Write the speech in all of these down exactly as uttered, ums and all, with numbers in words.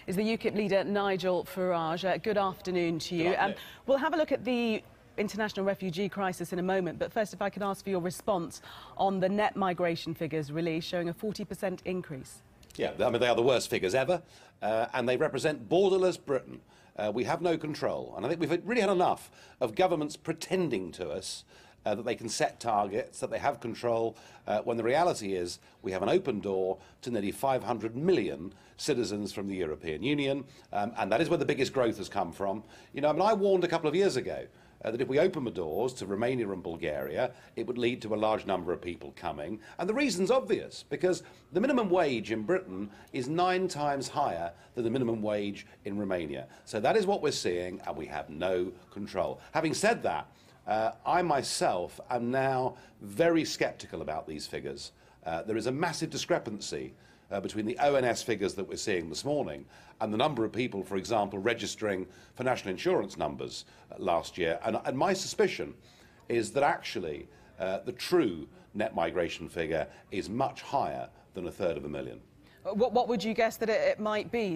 is the UKIP leader Nigel Farage. Uh, good afternoon to you. Um, we'll have a look at the international refugee crisis in a moment, but first if I could ask for your response on the net migration figures released showing a forty percent increase. Yeah, I mean, they are the worst figures ever, uh, and they represent borderless Britain. Uh, we have no control, and I think we've really had enough of governments pretending to us uh, that they can set targets, that they have control, uh, when the reality is we have an open door to nearly five hundred million citizens from the European Union, um, and that is where the biggest growth has come from. You know, I mean, I warned a couple of years ago Uh, that if we open the doors to Romania and Bulgaria, it would lead to a large number of people coming. And the reason's obvious, because the minimum wage in Britain is nine times higher than the minimum wage in Romania. So that is what we're seeing, and we have no control. Having said that, uh, I myself am now very sceptical about these figures. Uh, there is a massive discrepancy Uh, between the O N S figures that we're seeing this morning and the number of people, for example, registering for national insurance numbers uh, last year. And, and my suspicion is that actually uh, the true net migration figure is much higher than a third of a million. What, what would you guess that it, it might be?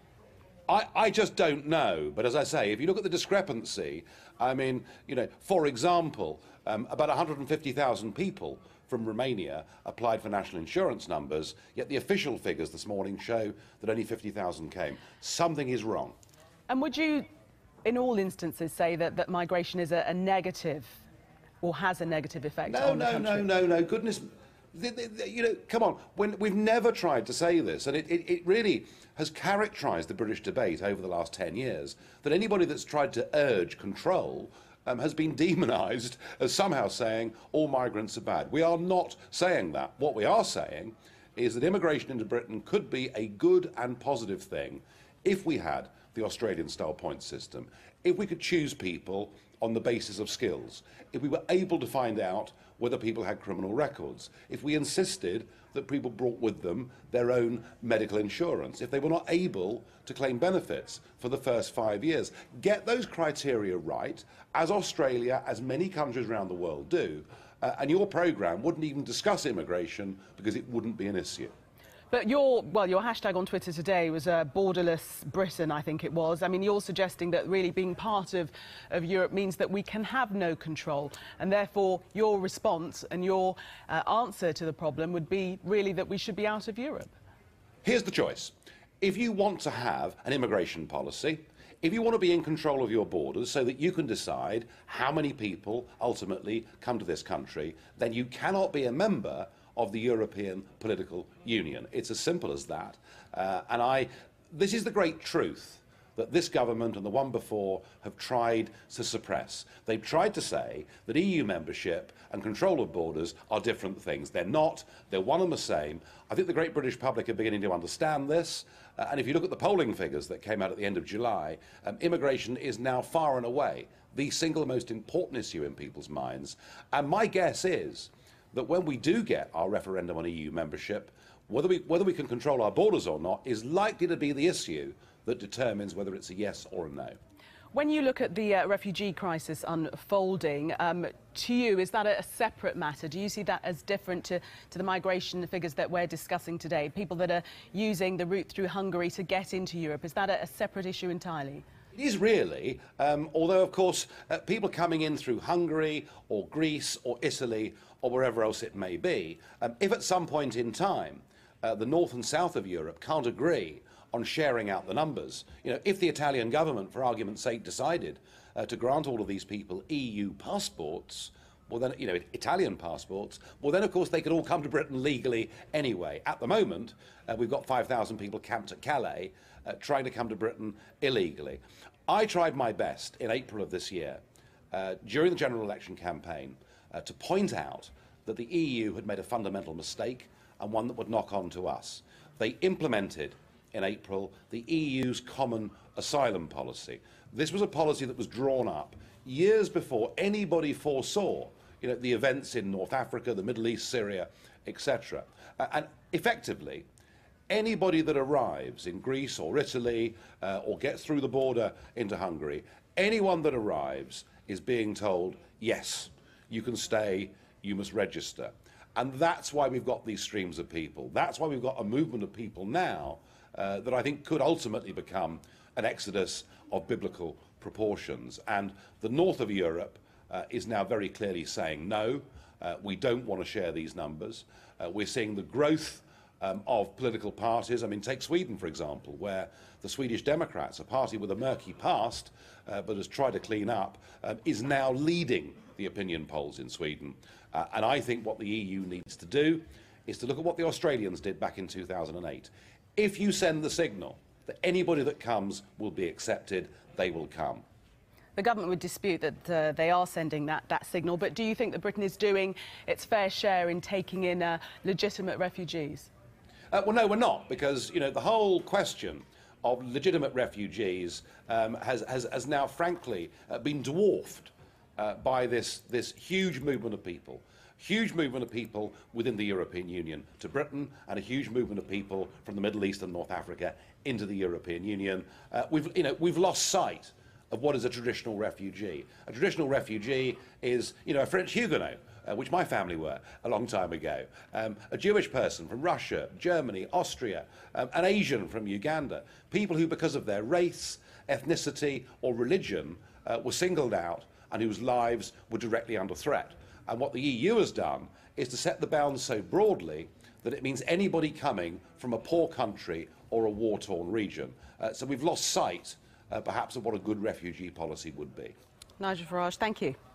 I, I just don't know, but as I say, if you look at the discrepancy, I mean, you know, for example, um, about one hundred fifty thousand people from Romania applied for national insurance numbers, yet the official figures this morning show that only fifty thousand came. Something is wrong. And would you, in all instances, say that, that migration is a, a negative or has a negative effect no, on the no, country? No, no, no, no, goodness. The, the, the, you know, come on, when, we've never tried to say this, and it, it, it really has characterised the British debate over the last ten years, that anybody that's tried to urge control um, has been demonised as somehow saying all migrants are bad. We are not saying that. What we are saying is that immigration into Britain could be a good and positive thing if we had the Australian-style point system, if we could choose people on the basis of skills, if we were able to find out whether people had criminal records, if we insisted that people brought with them their own medical insurance, if they were not able to claim benefits for the first five years. Get those criteria right, as Australia, as many countries around the world do, uh, and your programme wouldn't even discuss immigration because it wouldn't be an issue. But your, well, your hashtag on Twitter today was uh, borderless Britain, I think it was. I mean, you're suggesting that really being part of, of Europe means that we can have no control, and therefore your response and your uh, answer to the problem would be really that we should be out of Europe. Here's the choice. If you want to have an immigration policy, if you want to be in control of your borders so that you can decide how many people ultimately come to this country, then you cannot be a member of the European Political Union. It's as simple as that. Uh, and I, this is the great truth that this government and the one before have tried to suppress. They've tried to say that E U membership and control of borders are different things. They're not. They're one and the same. I think the great British public are beginning to understand this. Uh, and if you look at the polling figures that came out at the end of July, um, immigration is now far and away the single most important issue in people's minds. And my guess is that when we do get our referendum on E U membership, whether we, whether we can control our borders or not is likely to be the issue that determines whether it's a yes or a no. When you look at the uh, refugee crisis unfolding, um, to you, is that a, a separate matter? Do you see that as different to, to the migration figures that we're discussing today? People that are using the route through Hungary to get into Europe, is that a, a separate issue entirely? It is really, um, although of course uh, people coming in through Hungary or Greece or Italy or wherever else it may be, um, if at some point in time uh, the north and south of Europe can't agree on sharing out the numbers, you know, if the Italian government, for argument's sake, decided uh, to grant all of these people E U passports, well then, you know, Italian passports, well then of course they could all come to Britain legally anyway. At the moment, uh, we've got five thousand people camped at Calais uh, trying to come to Britain illegally. I tried my best in April of this year, uh, during the general election campaign, uh, to point out that the E U had made a fundamental mistake and one that would knock on to us. They implemented in April the E U's common asylum policy. This was a policy that was drawn up years before anybody foresaw, you know, the events in North Africa, the Middle East, Syria, et cetera. Uh, and effectively, anybody that arrives in Greece or Italy uh, or gets through the border into Hungary, anyone that arrives is being told, yes, you can stay, you must register. And that's why we've got these streams of people. That's why we've got a movement of people now uh, that I think could ultimately become an exodus of biblical proportions. And the north of Europe uh, is now very clearly saying no, uh, we don't want to share these numbers. Uh, we're seeing the growth um, of political parties. I mean, take Sweden, for example, where the Swedish Democrats, a party with a murky past uh, but has tried to clean up, um, is now leading the opinion polls in Sweden. Uh, and I think what the E U needs to do is to look at what the Australians did back in two thousand eight. If you send the signal that anybody that comes will be accepted, they will come. The government would dispute that uh, they are sending that, that signal, but do you think that Britain is doing its fair share in taking in uh, legitimate refugees? Uh, well, no, we're not, because, you know, the whole question of legitimate refugees um, has, has, has now, frankly, uh, been dwarfed uh, by this, this huge movement of people. Huge movement of people within the European Union to Britain, and a huge movement of people from the Middle East and North Africa into the European Union. Uh, we've, you know, we've lost sight of what is a traditional refugee. A traditional refugee is, you know, a French Huguenot, uh, which my family were a long time ago, um, a Jewish person from Russia, Germany, Austria, um, an Asian from Uganda, people who, because of their race, ethnicity or religion, uh, were singled out and whose lives were directly under threat. And what the E U has done is to set the bounds so broadly that it means anybody coming from a poor country or a war-torn region. Uh, so we've lost sight, uh, perhaps, of what a good refugee policy would be. Nigel Farage, thank you.